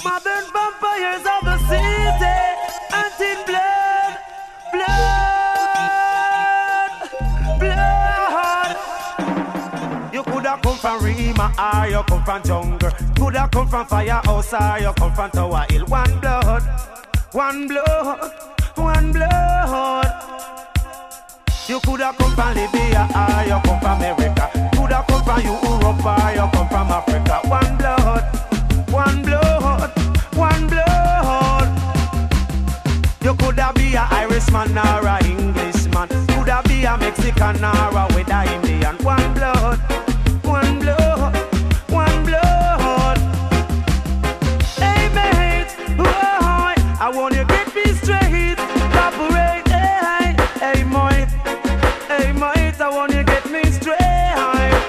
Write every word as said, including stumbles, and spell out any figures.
Modern vampires of the city, hunting blood, blood, blood. You coulda come from Rima or you come from jungle. Coulda come from firehouse or you come from Tower Hill. One blood, one blood, one blood. You coulda come from Libya or you come from America. Coulda come from Europe or you come from